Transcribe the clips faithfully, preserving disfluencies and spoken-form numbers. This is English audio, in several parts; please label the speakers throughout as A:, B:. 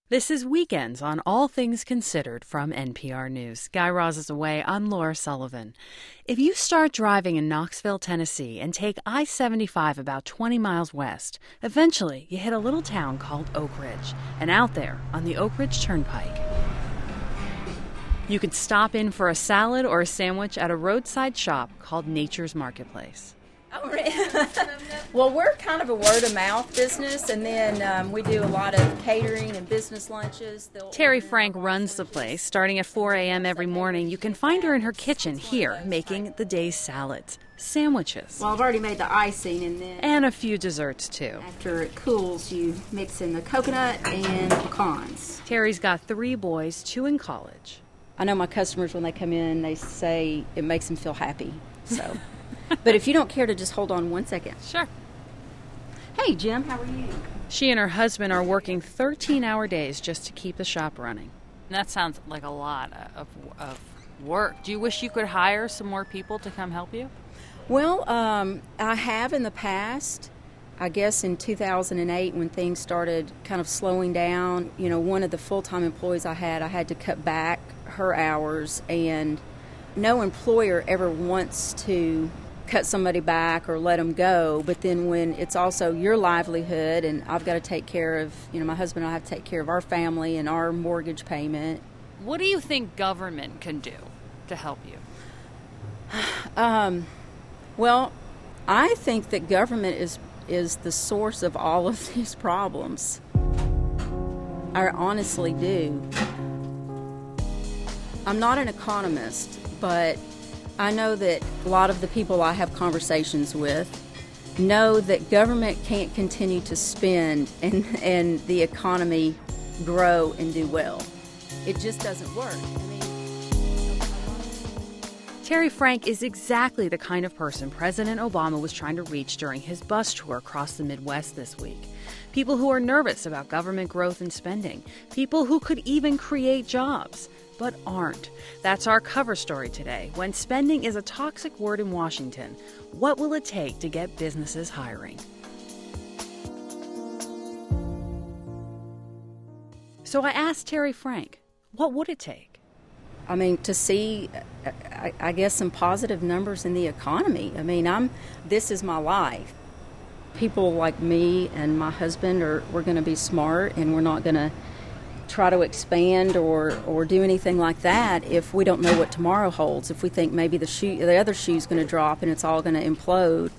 A: This is Weekends on All Things Considered from N P R News. Guy Raz is away. I'm Laura Sullivan. If you start driving in Knoxville, Tennessee, and take I seventy-five about twenty miles west, eventually you hit a little town called Oak Ridge. And out there on the Oak Ridge Turnpike, you can stop in for a salad or a sandwich at a roadside shop called Nature's Marketplace.
B: Oh, really? Well, we're kind of a word-of-mouth business, and then um, we do a lot of catering and business lunches. They'll
A: Terry Frank runs the place. Starting at four a.m. every morning, you can find her in her kitchen here making the day's salads, sandwiches,
C: Well, I've already made the icing, and then
A: and a few desserts, too.
C: after it cools, you mix in the coconut and pecans.
A: Terry's got three boys, two in college.
C: I know my customers, when they come in, they say it makes them feel happy. So, but if you don't care to just hold on one second.
A: Sure.
C: Hey, Jim, how are you?
A: She and her husband are working thirteen-hour days just to keep the shop running. That sounds like a lot of, of work. Do you wish you could hire some more people to come help you?
C: Well, um, I have in the past. I guess in two thousand eight, when things started kind of slowing down, you know, one of the full-time employees I had, I had to cut back her hours, and no employer ever wants to cut somebody back or let them go, but then when it's also your livelihood, and I've got to take care of, you know, my husband and I have to take care of our family and our mortgage payment.
A: What do you think government can do to help you?
C: Um, well, I think that government is is the source of all of these problems. I honestly do. I'm not an economist, but I know that a lot of the people I have conversations with know that government can't continue to spend and, and the economy grow and do well. It just doesn't work. I mean,
A: Terry Frank is exactly the kind of person President Obama was trying to reach during his bus tour across the Midwest this week. People who are nervous about government growth and spending. People who could even create jobs, but aren't. That's our cover story today. When spending is a toxic word in Washington, what will it take to get businesses hiring? So I asked Terry Frank, what would it take?
C: I mean, to see, I, I guess, some positive numbers in the economy. I mean, I'm. This is my life. People like me and my husband are. We're going to be smart, and we're not going to try to expand or, or do anything like that if we don't know what tomorrow holds. If we think maybe the shoe, the other shoe's going to drop and it's all going to implode.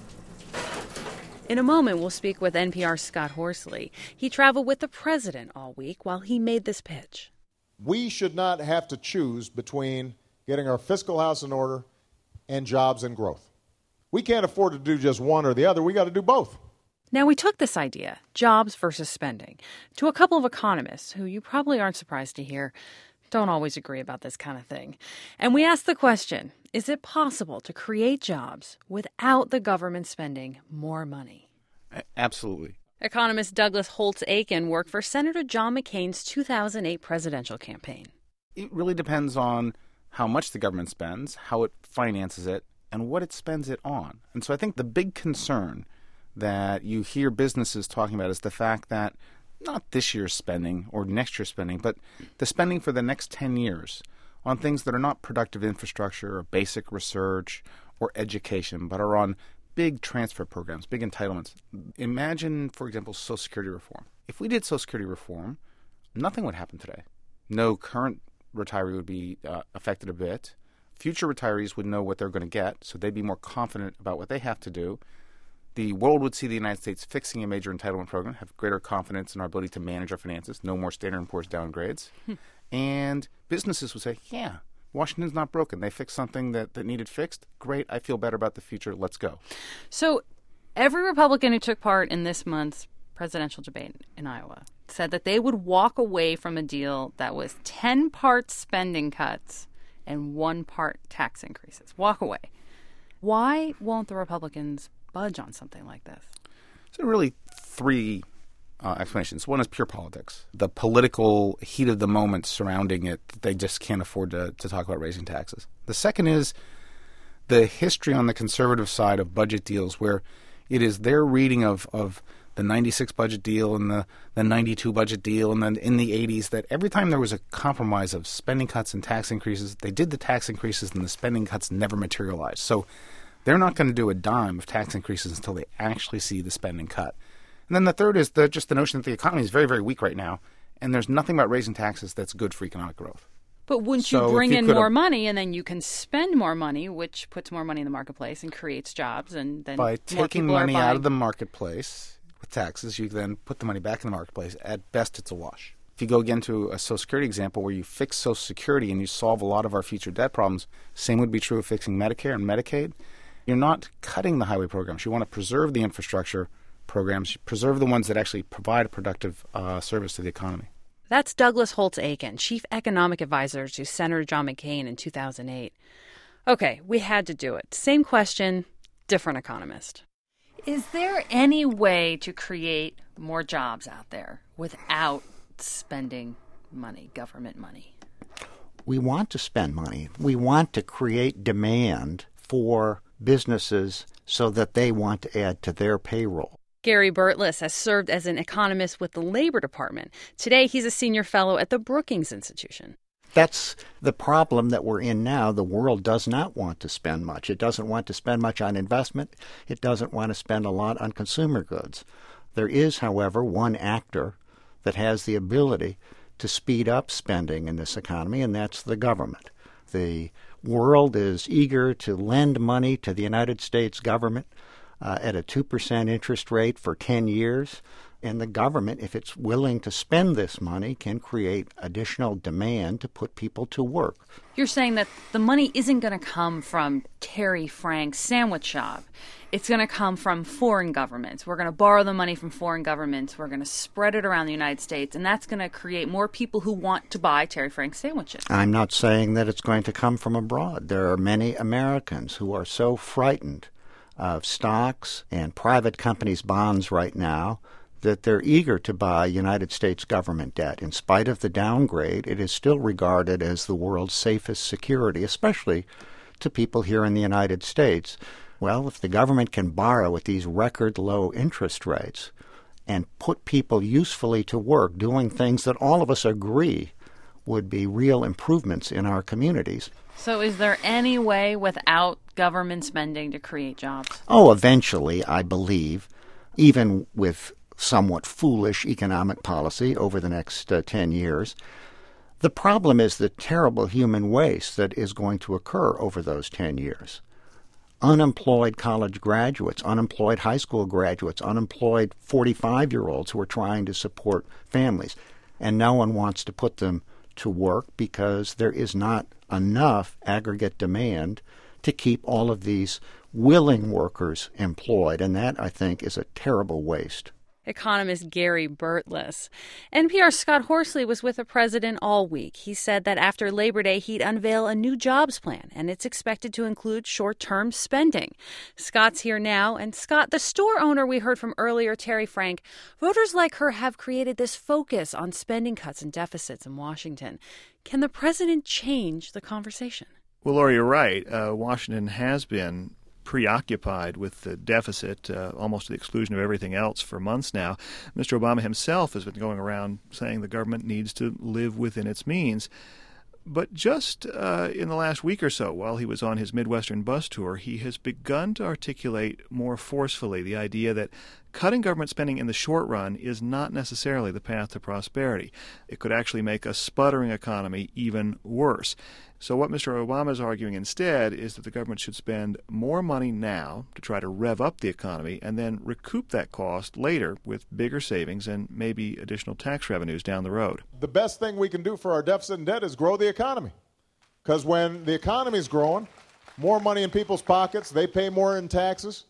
A: In a moment, we'll speak with N P R's Scott Horsley. He traveled with the president all week while he made this pitch.
D: We should not have to choose between getting our fiscal house in order and jobs and growth. We can't afford to do just one or the other. We got to do both.
A: Now, we took this idea, jobs versus spending, to a couple of economists who you probably aren't surprised to hear don't always agree about this kind of thing. And we asked the question, is it possible to create jobs without the government spending more money?
E: Absolutely.
A: Economist Douglas Holtz-Aiken worked for Senator John McCain's two thousand eight presidential campaign.
E: It really depends on how much the government spends, how it finances it, and what it spends it on. And so I think the big concern that you hear businesses talking about is the fact that not this year's spending or next year's spending, but the spending for the next ten years on things that are not productive infrastructure or basic research or education, but are on big transfer programs, big entitlements. Imagine, for example, Social Security reform. If we did Social Security reform, nothing would happen today. No current retiree would be uh, affected a bit. Future retirees would know what they're going to get, so they'd be more confident about what they have to do. The world would see the United States fixing a major entitlement program, have greater confidence in our ability to manage our finances, no more Standard and Poor's downgrades. And businesses would say, yeah, Washington's not broken. They fixed something that, that needed fixed. Great. I feel better about the future. Let's go.
A: So every Republican who took part in this month's presidential debate in Iowa said that they would walk away from a deal that was ten parts spending cuts and one part tax increases. Walk away. Why won't the Republicans budge on something like this?
E: So really three Uh, explanations. One is pure politics. The political heat of the moment surrounding it, they just can't afford to, to talk about raising taxes. The second is the history on the conservative side of budget deals where it is their reading of, of the ninety-six budget deal and the, the ninety-two budget deal and then in the eighties, that every time there was a compromise of spending cuts and tax increases, they did the tax increases and the spending cuts never materialized. So they're not going to do a dime of tax increases until they actually see the spending cut. And then the third is the, just the notion that the economy is very, very weak right now, and there's nothing about raising taxes that's good for economic growth.
A: But wouldn't
E: So
A: you bring
E: if you
A: in
E: could
A: more
E: have-
A: money, and then you can spend more money, which puts more money in the marketplace and creates jobs, and then
E: By
A: more
E: taking
A: people are
E: money out
A: buying-
E: of the marketplace with taxes, you then put the money back in the marketplace. At best, it's a wash. If you go again to a Social Security example where you fix Social Security and you solve a lot of our future debt problems, same would be true of fixing Medicare and Medicaid. You're not cutting the highway programs. You want to preserve the infrastructure programs, preserve the ones that actually provide a productive uh, service to the economy.
A: That's Douglas Holtz-Aiken, chief economic advisor to Senator John McCain in two thousand eight. Okay, we had to do it. Same question, different economist. Is there any way to create more jobs out there without spending money, government money?
F: We want to spend money. We want to create demand for businesses so that they want to add to their payroll.
A: Gary Burtless has served as an economist with the Labor Department. Today, he's a senior fellow at the Brookings Institution.
F: That's the problem that we're in now. The world does not want to spend much. It doesn't want to spend much on investment. It doesn't want to spend a lot on consumer goods. There is, however, one actor that has the ability to speed up spending in this economy, and that's the government. The world is eager to lend money to the United States government uh, at a two percent interest rate for ten years. And the government, if it's willing to spend this money, can create additional demand to put people to work.
A: You're saying that the money isn't going to come from Terry Frank's sandwich shop. It's going to come from foreign governments. We're going to borrow the money from foreign governments. We're going to spread it around the United States, and that's going to create more people who want to buy Terry Frank's sandwiches.
F: I'm not saying that it's going to come from abroad. There are many Americans who are so frightened of stocks and private companies' bonds right now that they're eager to buy United States government debt. In spite of the downgrade, it is still regarded as the world's safest security, especially to people here in the United States. Well, if the government can borrow at these record low interest rates and put people usefully to work doing things that all of us agree would be real improvements in our communities.
A: So is there any way without government spending to create jobs?
F: Oh, eventually, I believe, even with somewhat foolish economic policy over the next uh, ten years. The problem is the terrible human waste that is going to occur over those ten years. Unemployed college graduates, unemployed high school graduates, unemployed forty-five-year-olds who are trying to support families, and no one wants to put them to work because there is not enough aggregate demand to keep all of these willing workers employed, and that, I think, is a terrible waste.
A: Economist Gary Burtless. N P R's Scott Horsley was with the president all week. He said that after Labor Day, he'd unveil a new jobs plan, and it's expected to include short-term spending. Scott's here now. And Scott, the store owner we heard from earlier, Terry Frank, voters like her have created this focus on spending cuts and deficits in Washington. Can the president change the conversation?
G: Well, Laura, you're right. Uh, Washington has been preoccupied with the deficit, uh, almost to the exclusion of everything else for months now. Mister Obama himself has been going around saying the government needs to live within its means. But just uh, in the last week or so, while he was on his Midwestern bus tour, he has begun to articulate more forcefully the idea that cutting government spending in the short run is not necessarily the path to prosperity. It could actually make a sputtering economy even worse. So what Mister Obama is arguing instead is that the government should spend more money now to try to rev up the economy and then recoup that cost later with bigger savings and maybe additional tax revenues down the road.
D: The best thing we can do for our deficit and debt is grow the economy. Because when the economy is growing, more money in people's pockets, they pay more in taxes,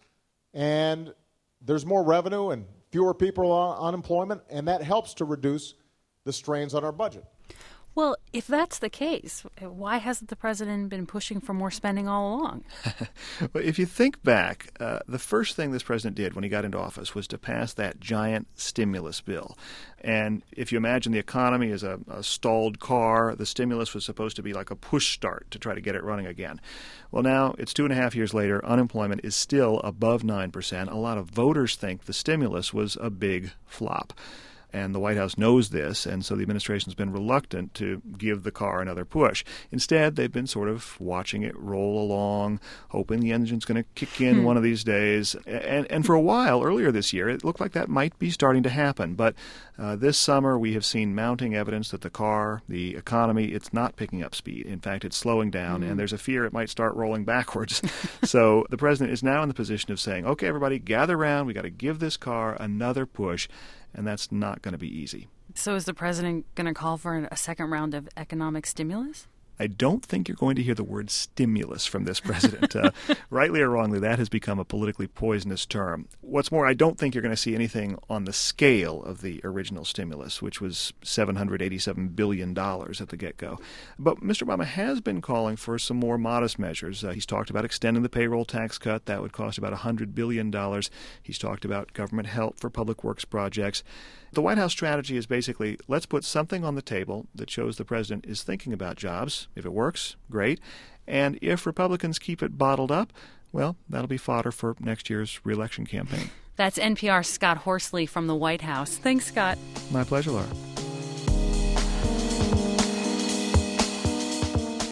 D: and there's more revenue and fewer people on unemployment, and that helps to reduce the strains on our budget.
A: Well, if that's the case, why hasn't the president been pushing for more spending all along?
G: Well, if you think back, uh, the first thing this president did when he got into office was to pass that giant stimulus bill. And if you imagine the economy as a, a stalled car, the stimulus was supposed to be like a push start to try to get it running again. Well, now it's two and a half years later. Unemployment is still above nine percent. A lot of voters think the stimulus was a big flop. And the White House knows this, and so the administration's been reluctant to give the car another push. Instead, they've been sort of watching it roll along, hoping the engine's going to kick in hmm. one of these days. And, and for a while, earlier this year, it looked like that might be starting to happen. But uh, this summer, we have seen mounting evidence that the car, the economy, it's not picking up speed. In fact, it's slowing down, hmm. and there's a fear it might start rolling backwards. So the president is now in the position of saying, okay, everybody, gather around. We've got to give this car another push. And that's not going to be easy.
A: So is the president going to call for a second round of economic stimulus?
G: I don't think you're going to hear the word stimulus from this president. Uh, rightly or wrongly, that has become a politically poisonous term. What's more, I don't think you're going to see anything on the scale of the original stimulus, which was seven hundred eighty-seven billion dollars at the get-go. But Mister Obama has been calling for some more modest measures. Uh, he's talked about extending the payroll tax cut. That would cost about one hundred billion dollars. He's talked about government help for public works projects. The White House strategy is basically, let's put something on the table that shows the president is thinking about jobs. If it works, great. And if Republicans keep it bottled up, well, that'll be fodder for next year's re-election campaign.
A: That's N P R's Scott Horsley from the White House. Thanks, Scott.
G: My pleasure, Laura.